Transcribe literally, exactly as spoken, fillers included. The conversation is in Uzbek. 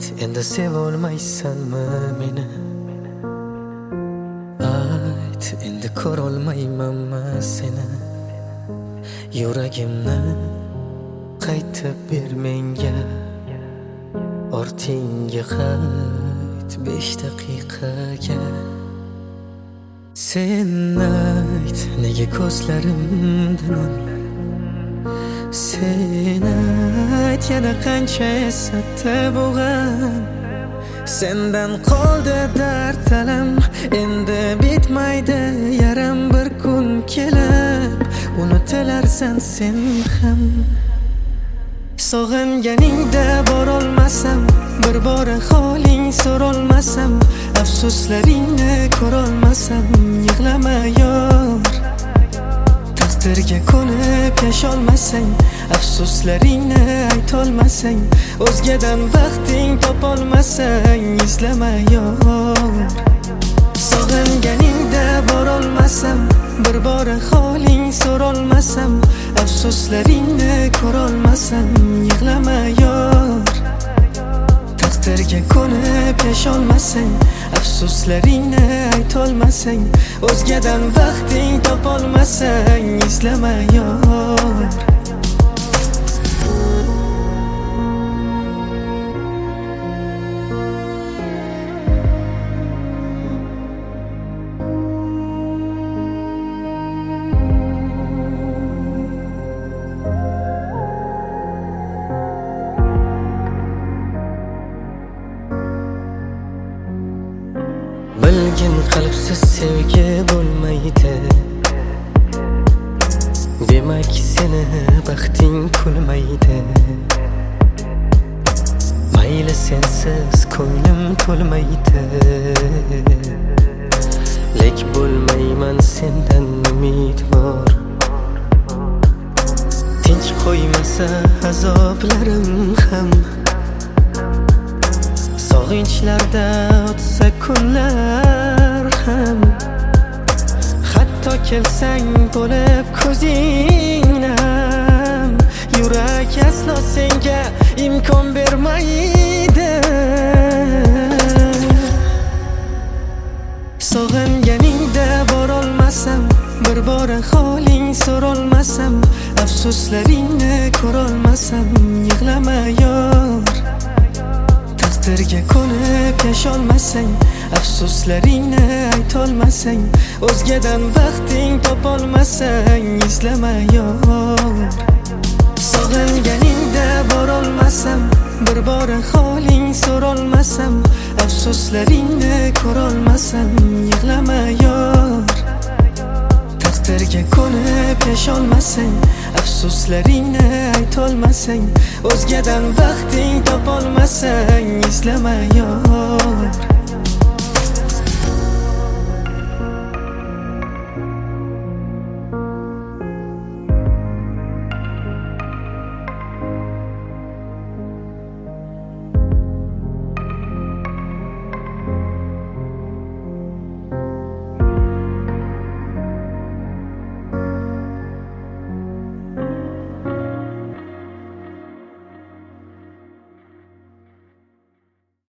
endi sevolmaysanmi meni? Ayt, endi ko'rolmaymanmi seni? Yuragimni qaytib ber menga, ortingga qayt besh daqiqaga. Sen ayt, nega ko'zlarimdan? Sen ayt, yana qancha esatdi bu g'am? Sendan qoldi dard alam, endi bitmaydi yaram. Bir kun kelib unutilarsan sen ham. Sog'inganingda borolmasam, bir bora holing so'rolmasam, afsuslaringni ko'rolmasam, yig'lama yor. Taqdirga ko'nib yasholmasang, afsuslaringni aytolmasang, o'zgadan vaqting topolmasang, izlama yor. Sog'inganingda borolmasam, bir bora holing so'rolmasam, afsuslaringni ko'rolmasam, yig'lama yor. Taqdirga ko'nib yasholmasang, afsuslaringni aytolmasang, o'zgadan vaqting topolmasang, izlama yor. Bilgin qalbsiz sevgi bo'lmaydi, demak seni baxting kulmaydi. Mayli sensiz ko'nglim to'lmaydi, lek bo'lmayman sendan umidvor. Tinch qo'ymasa azoblarim ham, sog'inchlarda o'tsa kunlar ham. Hatto kelsang bo'lib ko'zingdan, yurak aslo senga imkon bermaydi. Sog'inganingda borolmasam, bir bora holing so'rolmasam, afsuslaringni ko'rolmasam, yig'lama yor. Taqdirga ko'nib yasholmasang, afsuslaringni aytolmasang, o'zgadan vaqting topolmasang, izlama yor. Sog'inganingda borolmasam, bir bora holing so'rolmasam, afsuslaringni ko'rolmasam, yig'lama yor. Taqdirga ko'nib yasholmasang, afsuslaringni aytolmasang, o'zgadan vaqting topolmasang, izlama yor.